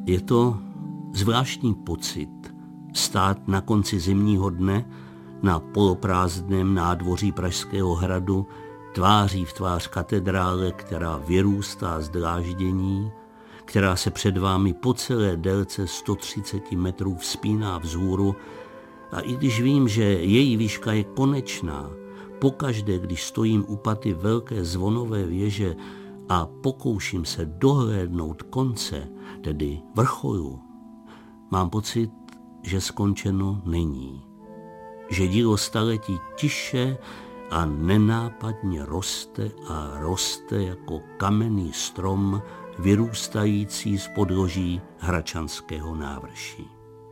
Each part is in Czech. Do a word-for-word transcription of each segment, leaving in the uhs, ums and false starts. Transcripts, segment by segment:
Je to zvláštní pocit stát na konci zimního dne na poloprázdném nádvoří Pražského hradu tváří v tvář katedrále, která vyrůstá z dláždění, která se před vámi po celé délce sto třicet metrů vzpíná vzhůru, a i když vím, že její výška je konečná, pokaždé, když stojím u paty velké zvonové věže a pokouším se dohlédnout konce, tedy vrcholu, mám pocit, že skončeno není. Že dílo staletí tiše a nenápadně roste a roste jako kamenný strom vyrůstající z podloží Hradčanského návrší.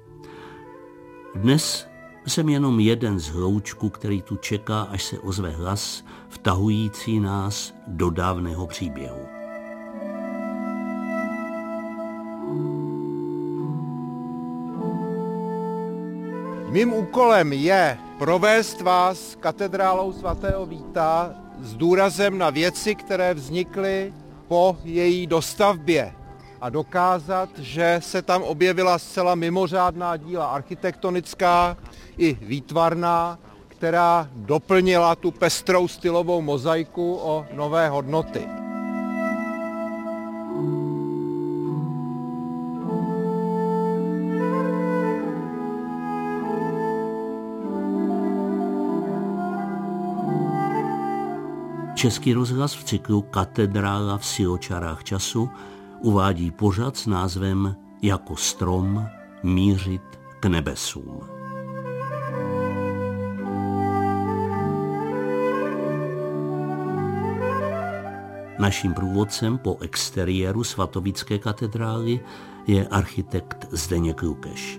Dnes jsem jenom jeden z hloučků, který tu čeká, až se ozve hlas vtahující nás do dávného příběhu. Mým úkolem je provést vás katedrálou svatého Víta s důrazem na věci, které vznikly po její dostavbě a dokázat, že se tam objevila zcela mimořádná díla architektonická i výtvarná, která doplnila tu pestrou stylovou mozaiku o nové hodnoty. Český rozhlas v cyklu Katedrála v siločarách času uvádí pořad s názvem Jako strom mířit k nebesům. Naším průvodcem po exteriéru svatovícké katedrály je architekt Zdeněk Lukeš.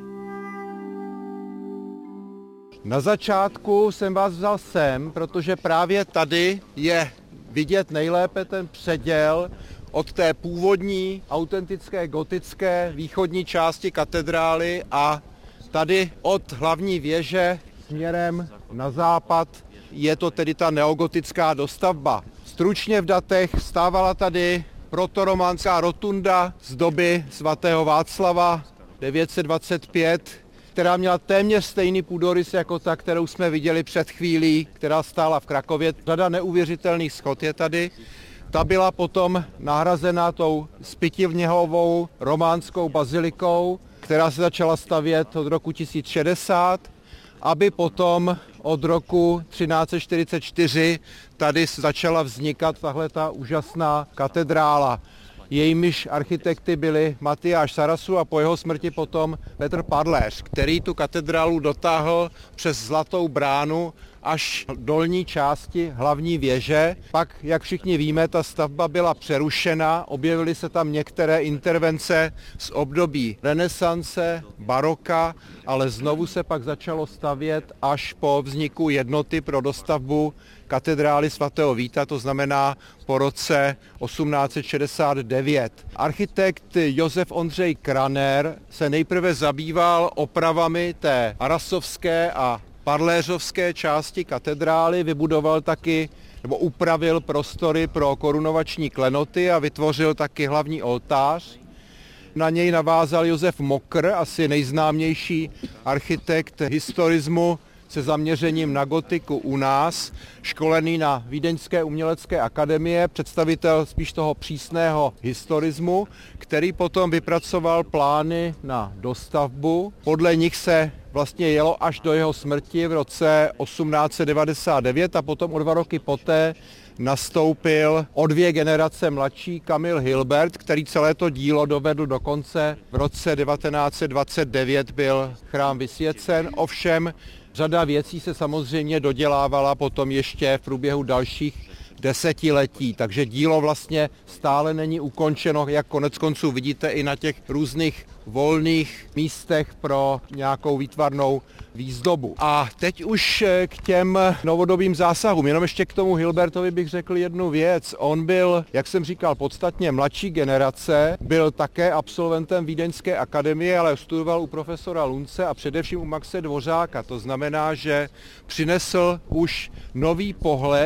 Na začátku jsem vás vzal sem, protože právě tady je vidět nejlépe ten předěl od té původní, autentické, gotické východní části katedrály a tady od hlavní věže směrem na západ je to tedy ta neogotická dostavba. Stručně v datech stávala tady protorománská rotunda z doby svatého Václava devět set dvacet pět, která měla téměř stejný půdorys jako ta, kterou jsme viděli před chvílí, která stála v Krakově. Řada neuvěřitelných schod je tady. Ta byla potom nahrazena tou zpětivněhovou románskou bazilikou, která se začala stavět od roku tisíc šedesát, aby potom od roku třináct set čtyřicet čtyři tady začala vznikat tahle ta úžasná katedrála. Jejímiž architekty byli Matyáš Sarasu a po jeho smrti potom Petr Padléř, který tu katedrálu dotáhl přes Zlatou bránu až dolní části hlavní věže. Pak, jak všichni víme, ta stavba byla přerušena, objevily se tam některé intervence z období renesance, baroka, ale znovu se pak začalo stavět až po vzniku jednoty pro dostavbu katedrály svatého Víta, to znamená po roce osmnáct set šedesát devět. Architekt Josef Ondřej Kraner se nejprve zabýval opravami té arasovské a parléřovské části katedrály, vybudoval taky nebo upravil prostory pro korunovační klenoty a vytvořil taky hlavní oltář. Na něj navázal Josef Mokr, asi nejznámější architekt historismu se zaměřením na gotiku u nás, školený na Vídeňské umělecké akademie, představitel spíš toho přísného historismu, který potom vypracoval plány na dostavbu. Podle nich se vlastně jelo až do jeho smrti v roce osmnáct set devadesát devět a potom o dva roky poté nastoupil o dvě generace mladší Kamil Hilbert, který celé to dílo dovedl do konce. V roce devatenáct set dvacet devět byl chrám vysvěcen, ovšem řada věcí se samozřejmě dodělávala potom ještě v průběhu dalších desetiletí, takže dílo vlastně stále není ukončeno, jak konec konců vidíte i na těch různých volných místech pro nějakou výtvarnou výzdobu. A teď už k těm novodobým zásahům. Jenom ještě k tomu Hilbertovi bych řekl jednu věc. On byl, jak jsem říkal, podstatně mladší generace, byl také absolventem Vídeňské akademie, ale studoval u profesora Lunce a především u Maxe Dvořáka. To znamená, že přinesl už nový pohled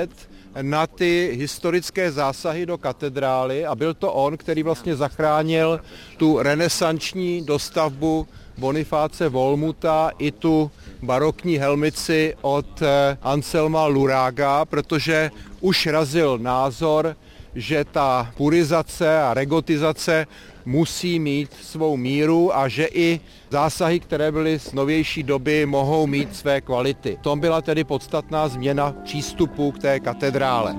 na ty historické zásahy do katedrály a byl to on, který vlastně zachránil tu renesanční dostavbu Bonifáce Volmuta i tu barokní helmici od Anselma Luraga, protože už razil názor, že ta purizace a regotizace musí mít svou míru a že i zásahy, které byly z novější doby, mohou mít své kvality. V tom byla tedy podstatná změna přístupu k té katedrále.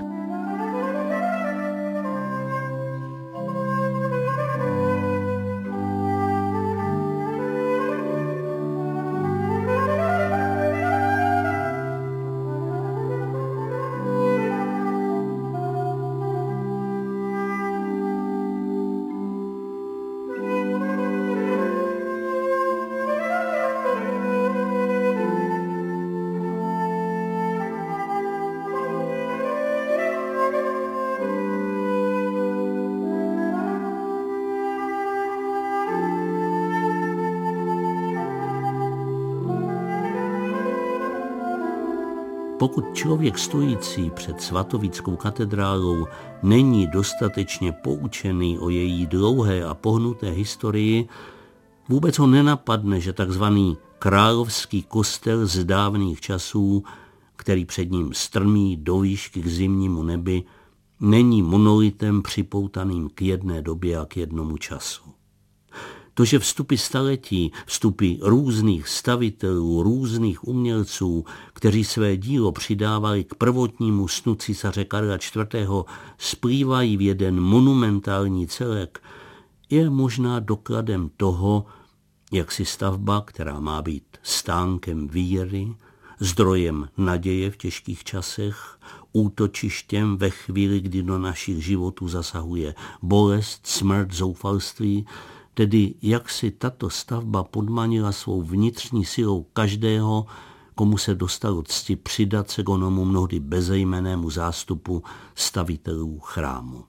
Pokud člověk stojící před Svatovíckou katedrálou není dostatečně poučený o její dlouhé a pohnuté historii, vůbec ho nenapadne, že takzvaný královský kostel z dávných časů, který před ním strmí do výšky k zimnímu nebi, není monolitem připoutaným k jedné době a k jednomu času. To, že vstupy staletí, vstupy různých stavitelů, různých umělců, kteří své dílo přidávali k prvotnímu snu císaře Karla čtvrtého, splývají v jeden monumentální celek, je možná dokladem toho, jak si stavba, která má být stánkem víry, zdrojem naděje v těžkých časech, útočištěm ve chvíli, kdy do našich životů zasahuje bolest, smrt, zoufalství, tedy jak si tato stavba podmanila svou vnitřní silou každého, komu se dostalo cti přidat se k onomu mnohdy bezejmennému zástupu stavitelů chrámu.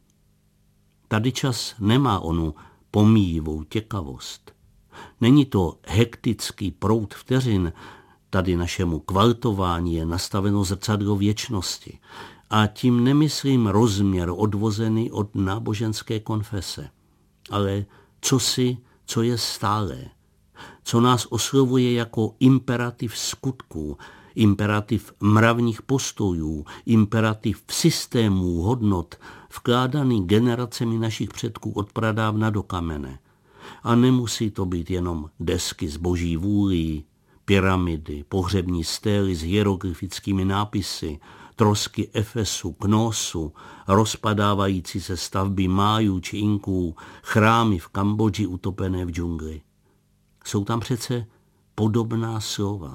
Tady čas nemá onu pomíjivou těkavost. Není to hektický proud vteřin, tady našemu kvaltování je nastaveno zrcadlo věčnosti. A tím nemyslím rozměr odvozený od náboženské konfese, ale cosi, co je stálé, co nás oslovuje jako imperativ skutků, imperativ mravních postojů, imperativ systémů hodnot, vkládaný generacemi našich předků od pradávna do kamene. A nemusí to být jenom desky z boží vůlí, pyramidy, pohřební stély s hieroglyfickými nápisy, trosky Efesu, Knosu, rozpadávající se stavby Májů či Inků, chrámy v Kambodži utopené v džungli. Jsou tam přece podobná slova.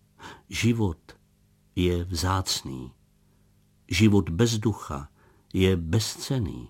Život je vzácný. Život bez ducha je bezcenný.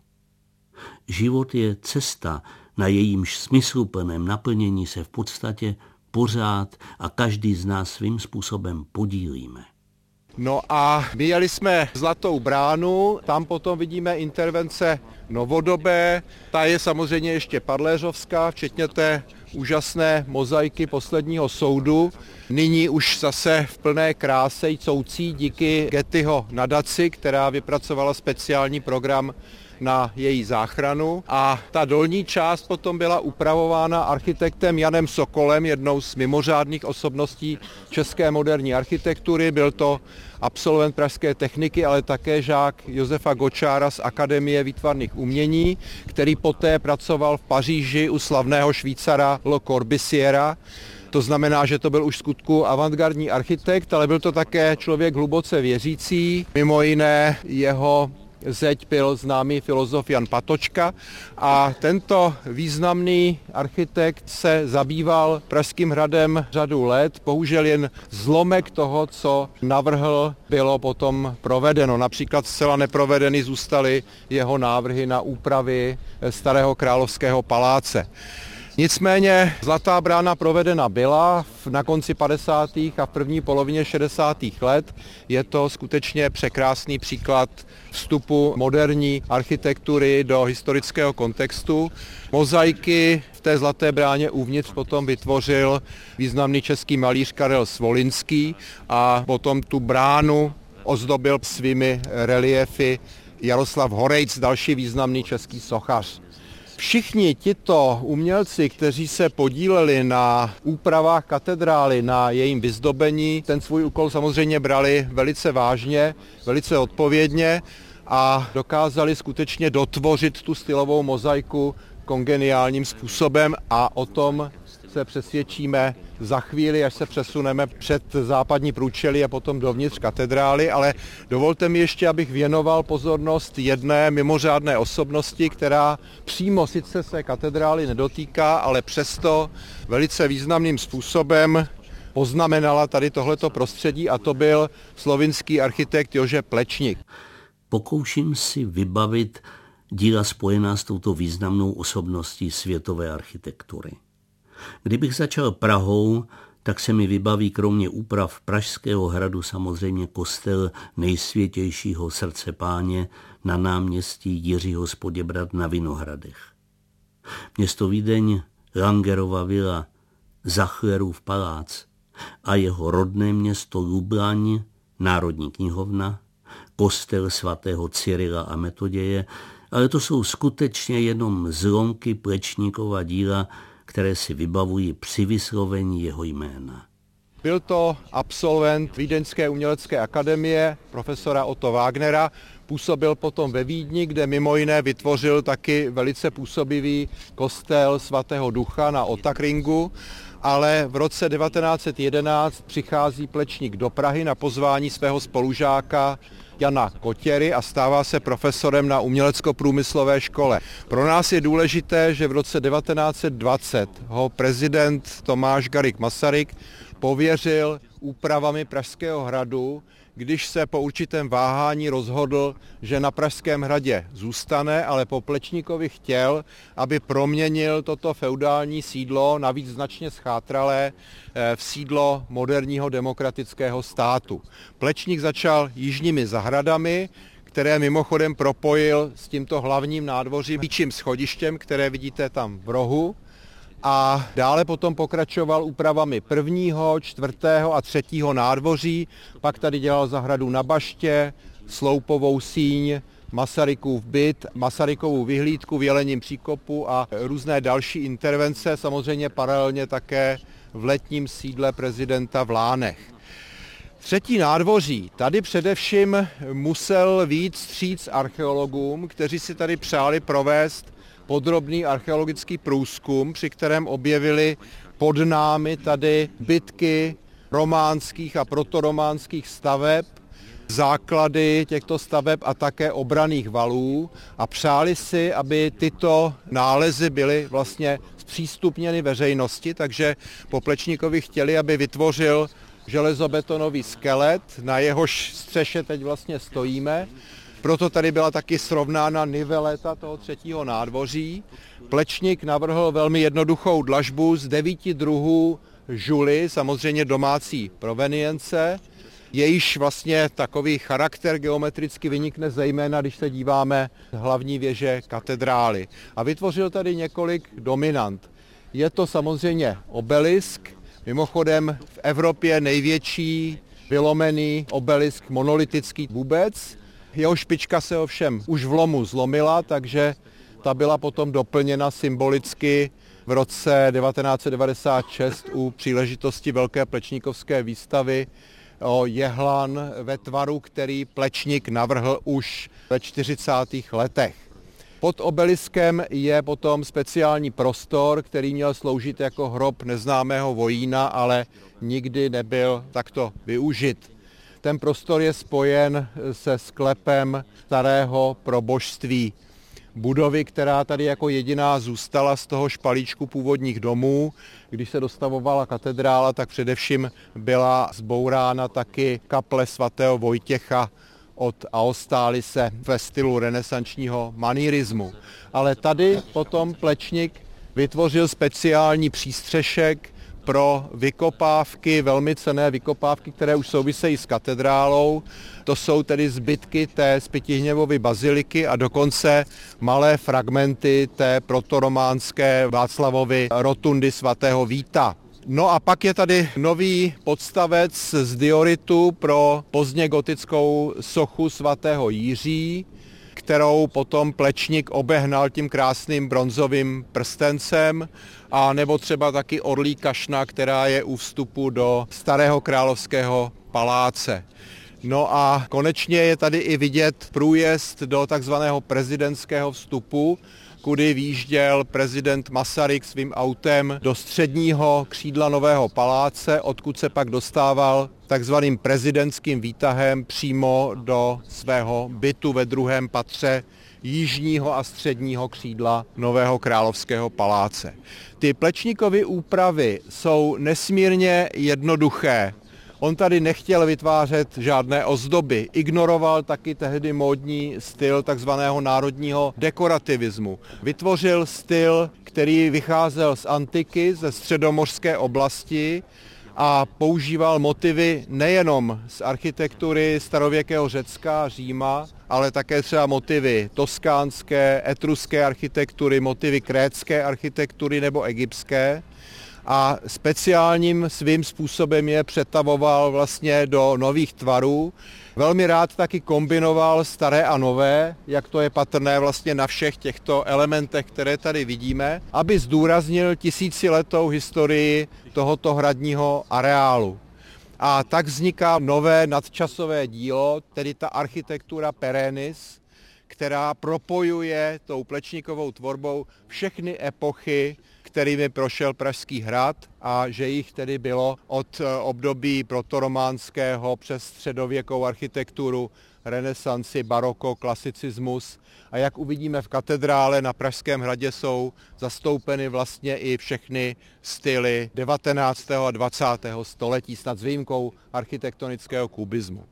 Život je cesta, na jejímž smysluplném naplnění se v podstatě pořád a každý z nás svým způsobem podílíme. No a vyjeli jsme Zlatou bránu, tam potom vidíme intervence novodobé, ta je samozřejmě ještě padléřovská, včetně té úžasné mozaiky posledního soudu. Nyní už zase v plné kráse jdoucí díky Gettyho nadaci, která vypracovala speciální program na její záchranu. A ta dolní část potom byla upravována architektem Janem Sokolem, jednou z mimořádných osobností české moderní architektury. Byl to absolvent pražské techniky, ale také žák Josefa Gočára z Akademie výtvarných umění, který poté pracoval v Paříži u slavného Švýcara Le Corbusiera. To znamená, že to byl už skutku avantgardní architekt, ale byl to také člověk hluboce věřící. Mimo jiné jeho zeď byl známý filozof Jan Patočka a tento významný architekt se zabýval Pražským hradem řadu let. Bohužel jen zlomek toho, co navrhl, bylo potom provedeno. Například zcela neprovedeny zůstaly jeho návrhy na úpravy starého královského paláce. Nicméně Zlatá brána provedena byla na konci padesátých a v první polovině šedesátých let. Je to skutečně překrásný příklad vstupu moderní architektury do historického kontextu. Mozaiky v té Zlaté bráně uvnitř potom vytvořil významný český malíř Karel Svolinský a potom tu bránu ozdobil svými reliéfy Jaroslav Horejc, další významný český sochař. Všichni tito umělci, kteří se podíleli na úpravách katedrály, na jejím vyzdobení, ten svůj úkol samozřejmě brali velice vážně, velice odpovědně a dokázali skutečně dotvořit tu stylovou mozaiku kongeniálním způsobem a o tom se přesvědčíme za chvíli, až se přesuneme před západní průčelí a potom dovnitř katedrály, ale dovolte mi ještě, abych věnoval pozornost jedné mimořádné osobnosti, která přímo sice se katedrály nedotýká, ale přesto velice významným způsobem poznamenala tady tohleto prostředí a to byl slovinský architekt Jože Plečnik. Pokouším si vybavit díla spojená s touto významnou osobností světové architektury. Kdybych začal Prahou, tak se mi vybaví kromě úprav Pražského hradu samozřejmě kostel Nejsvětějšího srdce Páně na náměstí Jiřího z Poděbrad na Vinohradech. Město Vídeň, Langerova vila, Zachlerův palác a jeho rodné město Lublaň, Národní knihovna, kostel svatého Cyrila a Metoděje, ale to jsou skutečně jenom zlomky Plečníkova díla, které si vybavují při vyslovení jeho jména. Byl to absolvent Vídeňské umělecké akademie, profesora Otto Wagnera, působil potom ve Vídni, kde mimo jiné vytvořil taky velice působivý kostel svatého Ducha na Ottakringu, ale v roce devatenáct set jedenáct přichází Plečník do Prahy na pozvání svého spolužáka Jana Kotěry a stává se profesorem na umělecko-průmyslové škole. Pro nás je důležité, že v roce devatenáct set dvacet ho prezident Tomáš Garrigue Masaryk pověřil úpravami Pražského hradu, když se po určitém váhání rozhodl, že na Pražském hradě zůstane, ale po Plečníkovi chtěl, aby proměnil toto feudální sídlo, navíc značně schátralé, v sídlo moderního demokratického státu. Plečník začal jižními zahradami, které mimochodem propojil s tímto hlavním nádvořím, píčím schodištěm, které vidíte tam v rohu. A dále potom pokračoval úpravami prvního, čtvrtého a třetího nádvoří, pak tady dělal zahradu na Baště, Sloupovou síň, Masarykův byt, Masarykovu vyhlídku v Jelením příkopu a různé další intervence, samozřejmě paralelně také v letním sídle prezidenta v Lánech. Třetí nádvoří, tady především musel vyjít vstříc archeologům, kteří si tady přáli provést podrobný archeologický průzkum, při kterém objevili pod námi tady zbytky románských a protorománských staveb, základy těchto staveb a také obranných valů a přáli si, aby tyto nálezy byly vlastně zpřístupněny veřejnosti, takže po Plečníkovi chtěli, aby vytvořil železobetonový skelet, na jehož střeše teď vlastně stojíme. Proto tady byla taky srovnána niveleta toho třetího nádvoří. Plečník navrhl velmi jednoduchou dlažbu z devíti druhů žuly, samozřejmě domácí provenience. Jejíž vlastně takový charakter geometricky vynikne zejména, když se díváme hlavní věže katedrály. A vytvořil tady několik dominant. Je to samozřejmě obelisk, mimochodem v Evropě největší vylomený obelisk monolitický vůbec. Jeho špička se ovšem už v lomu zlomila, takže ta byla potom doplněna symbolicky v roce devatenáct set devadesát šest u příležitosti Velké plečníkovské výstavy o jehlan ve tvaru, který Plečník navrhl už ve čtyřicátých letech. Pod obeliskem je potom speciální prostor, který měl sloužit jako hrob neznámého vojína, ale nikdy nebyl takto využit. Ten prostor je spojen se sklepem starého probožství. Budovy, která tady jako jediná zůstala z toho špalíčku původních domů. Když se dostavovala katedrála, tak především byla zbourána taky kaple svatého Vojtěcha od Aostálise ve stylu renesančního manierismu. Ale tady potom Plečník vytvořil speciální přístřešek pro vykopávky, velmi cenné vykopávky, které už souvisejí s katedrálou. To jsou tedy zbytky té Spytihněvovy baziliky a dokonce malé fragmenty té protorománské Václavovy rotundy svatého Víta. No a pak je tady nový podstavec z dioritu pro pozdně gotickou sochu svatého Jiří, kterou potom Plečnik obehnal tím krásným bronzovým prstencem, a nebo třeba taky orlí kašna, která je u vstupu do starého královského paláce. No a konečně je tady i vidět průjezd do takzvaného prezidentského vstupu, kudy výjížděl prezident Masaryk svým autem do středního křídla nového paláce, odkud se pak dostával takzvaným prezidentským výtahem přímo do svého bytu ve druhém patře jižního a středního křídla nového královského paláce. Ty Plečnikovy úpravy jsou nesmírně jednoduché. On tady nechtěl vytvářet žádné ozdoby, ignoroval taky tehdy módní styl takzvaného národního dekorativismu. Vytvořil styl, který vycházel z antiky, ze středomořské oblasti a používal motivy nejenom z architektury starověkého Řecka a Říma, ale také třeba motivy toskánské, etruské architektury, motivy krétské architektury nebo egyptské. A speciálním svým způsobem je přetavoval vlastně do nových tvarů. Velmi rád taky kombinoval staré a nové, jak to je patrné vlastně na všech těchto elementech, které tady vidíme, aby zdůraznil tisíciletou historii tohoto hradního areálu. A tak vzniká nové nadčasové dílo, tedy ta architektura perennis, která propojuje tou Plečnikovou tvorbou všechny epochy, kterými prošel Pražský hrad, a že jich tedy bylo od období protorománského přes středověkou architekturu, renesanci, baroko, klasicismus. A jak uvidíme v katedrále na Pražském hradě, jsou zastoupeny vlastně i všechny styly devatenáctého a dvacátého století, snad s výjimkou architektonického kubismu.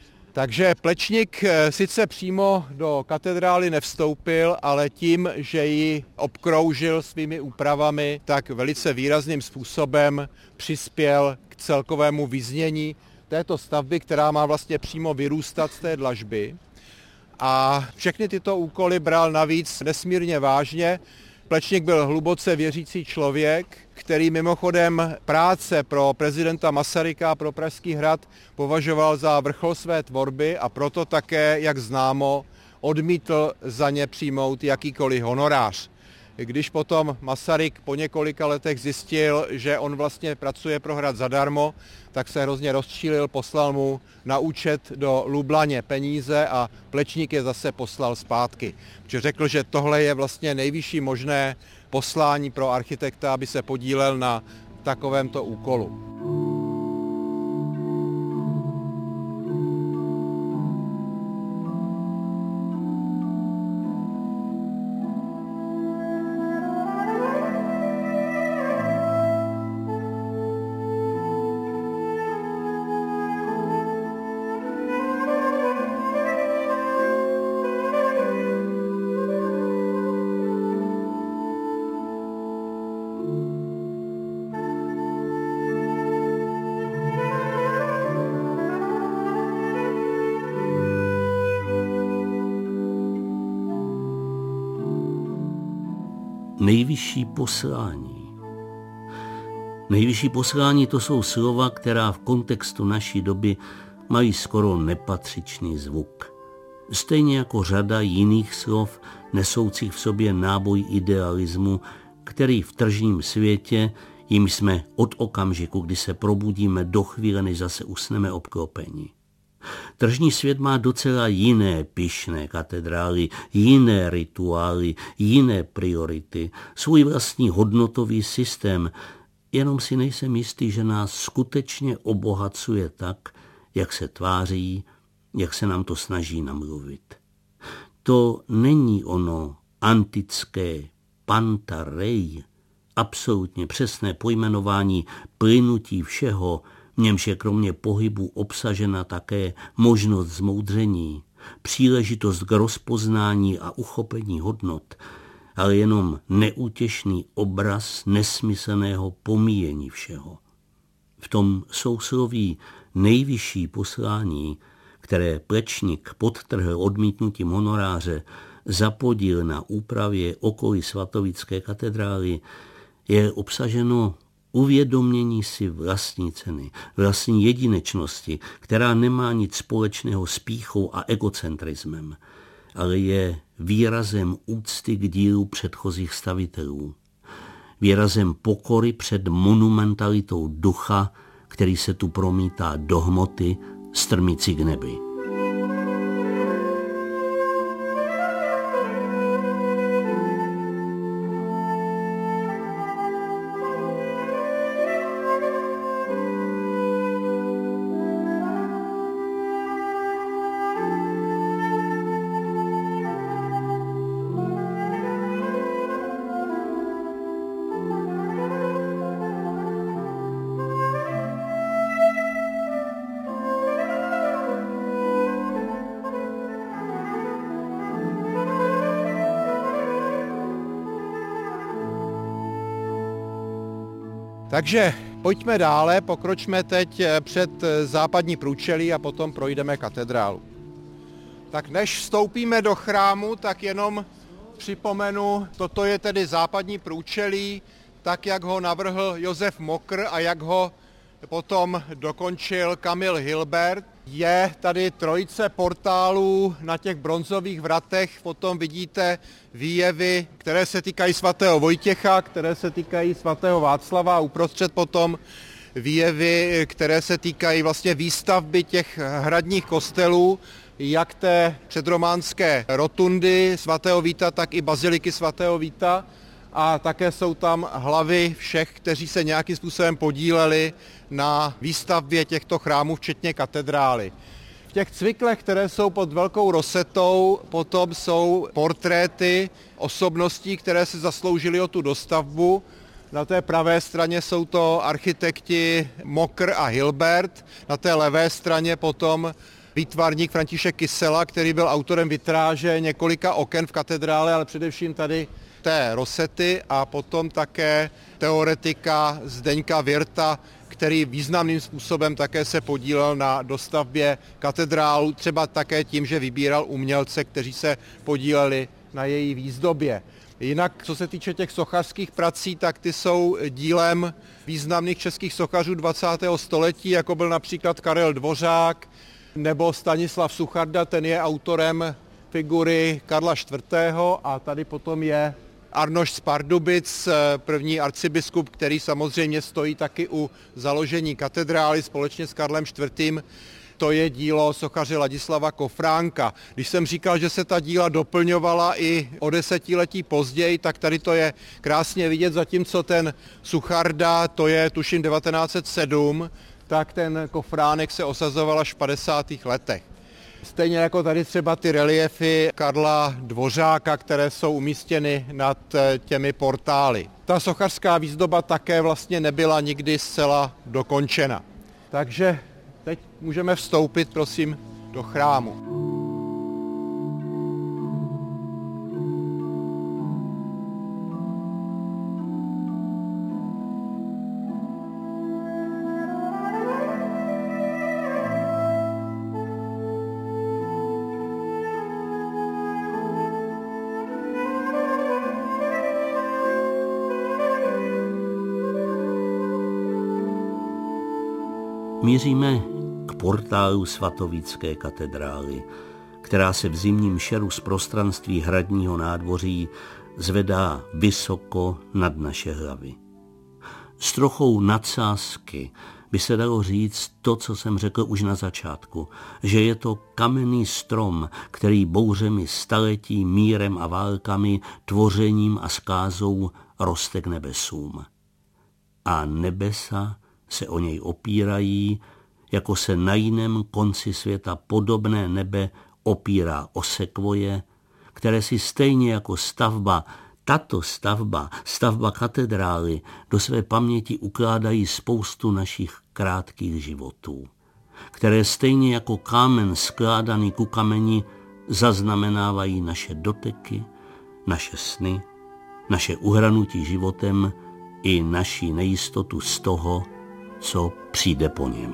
Takže Plečnik sice přímo do katedrály nevstoupil, ale tím, že ji obkroužil svými úpravami, tak velice výrazným způsobem přispěl k celkovému vyznění této stavby, která má vlastně přímo vyrůstat z té dlažby. A všechny tyto úkoly bral navíc nesmírně vážně. Plečnik byl hluboce věřící člověk, který mimochodem práce pro prezidenta Masaryka a pro Pražský hrad považoval za vrchol své tvorby, a proto také, jak známo, odmítl za ně přijmout jakýkoliv honorář. Když potom Masaryk po několika letech zjistil, že on vlastně pracuje pro hrad zadarmo, tak se hrozně rozčílil, poslal mu na účet do Lublaně peníze a Plečník je zase poslal zpátky. Protože řekl, že tohle je vlastně nejvyšší možné poslání pro architekta, aby se podílel na takovémto úkolu. Nejvyšší poslání. Nejvyšší poslání, to jsou slova, která v kontextu naší doby mají skoro nepatřičný zvuk. Stejně jako řada jiných slov nesoucích v sobě náboj idealismu, který v tržním světě, jim jsme od okamžiku, kdy se probudíme, do chvíle, než zase usneme, obklopeni. Tržní svět má docela jiné pyšné katedrály, jiné rituály, jiné priority, svůj vlastní hodnotový systém, jenom si nejsem jistý, že nás skutečně obohacuje tak, jak se tváří, jak se nám to snaží namluvit. To není ono antické pantarei, absolutně přesné pojmenování plynutí všeho, v němž je kromě pohybu obsažena také možnost zmoudření, příležitost k rozpoznání a uchopení hodnot, ale jenom neútěšný obraz nesmyslného pomíjení všeho. V tom sousloví nejvyšší poslání, které Plečnik podtrhl odmítnutím honoráře za podíl na úpravě okolí svatovické katedrály, je obsaženo Uvědomění si vlastní ceny, vlastní jedinečnosti, která nemá nic společného s pýchou a egocentrismem, ale je výrazem úcty k dílu předchozích stavitelů, výrazem pokory před monumentalitou ducha, který se tu promítá do hmoty, strmící k nebi. Takže pojďme dále, pokročme teď před západní průčelí a potom projdeme katedrálu. Tak než vstoupíme do chrámu, tak jenom připomenu, toto je tedy západní průčelí, tak jak ho navrhl Josef Mokr a jak ho potom dokončil Kamil Hilbert. Je tady trojice portálů na těch bronzových vratech, potom vidíte výjevy, které se týkají svatého Vojtěcha, které se týkají svatého Václava a uprostřed potom výjevy, které se týkají vlastně výstavby těch hradních kostelů, jak té předrománské rotundy svatého Víta, tak i baziliky svatého Víta. A také jsou tam hlavy všech, kteří se nějakým způsobem podíleli na výstavbě těchto chrámů, včetně katedrály. V těch cviklech, které jsou pod velkou rosetou, potom jsou portréty osobností, které se zasloužily o tu dostavbu. Na té pravé straně jsou to architekti Mokr a Hilbert, na té levé straně potom výtvarník František Kysela, který byl autorem vitráže několika oken v katedrále, ale především tady té rosety, a potom také teoretika Zdeňka Wirta, který významným způsobem také se podílel na dostavbě katedrálu, třeba také tím, že vybíral umělce, kteří se podíleli na její výzdobě. Jinak, co se týče těch sochařských prací, tak ty jsou dílem významných českých sochařů dvacátého století, jako byl například Karel Dvořák nebo Stanislav Sucharda, ten je autorem figury Karla čtvrtého. A tady potom je Arnošt z Pardubic, první arcibiskup, který samozřejmě stojí taky u založení katedrály společně s Karlem čtvrtým. To je dílo sochaře Ladislava Kofránka. Když jsem říkal, že se ta díla doplňovala i o desetiletí později, tak tady to je krásně vidět, zatímco ten Sucharda, to je tuším devatenáct set sedm, tak ten Kofránek se osazoval až v padesátých letech. Stejně jako tady třeba ty reliefy Karla Dvořáka, které jsou umístěny nad těmi portály. Ta sochařská výzdoba také vlastně nebyla nikdy zcela dokončena. Takže teď můžeme vstoupit, prosím, do chrámu. Míříme k portálu svatovícké katedrály, která se v zimním šeru z prostranství hradního nádvoří zvedá vysoko nad naše hlavy. S trochou nadsázky by se dalo říct to, co jsem řekl už na začátku, že je to kamenný strom, který bouřemi staletí, mírem a válkami, tvořením a skázou roste k nebesům. A nebesa se o něj opírají, jako se na jiném konci světa podobné nebe opírá o sekvoje, které si stejně jako stavba, tato stavba, stavba katedrály, do své paměti ukládají spoustu našich krátkých životů, které stejně jako kámen skládaný ku kameni zaznamenávají naše doteky, naše sny, naše uhranutí životem i naši nejistotu z toho, co přijde po něm.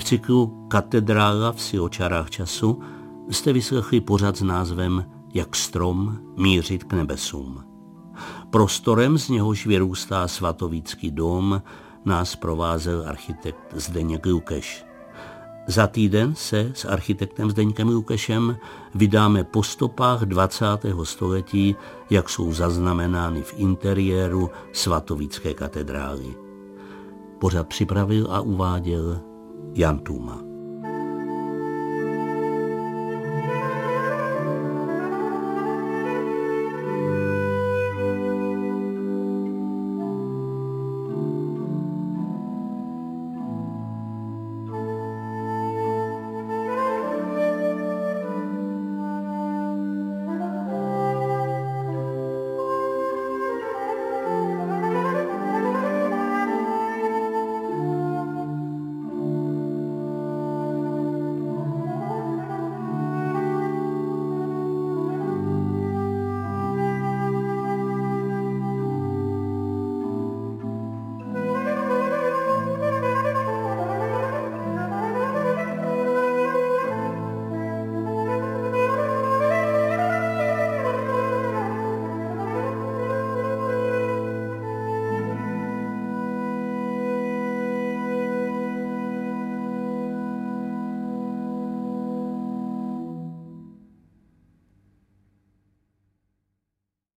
cyklu Katedrála vsi o čarách času jste vyslechli pořad s názvem Jak strom mířit k nebesům. Prostorem, z něhož vyrůstá svatovícký dům, nás provázel architekt Zdeněk Lukeš. Za týden se s architektem Zdeňkem Lukešem vydáme po stopách dvacátého století, jak jsou zaznamenány v interiéru svatovícké katedrály. Pořad připravil a uváděl Jan Tůma.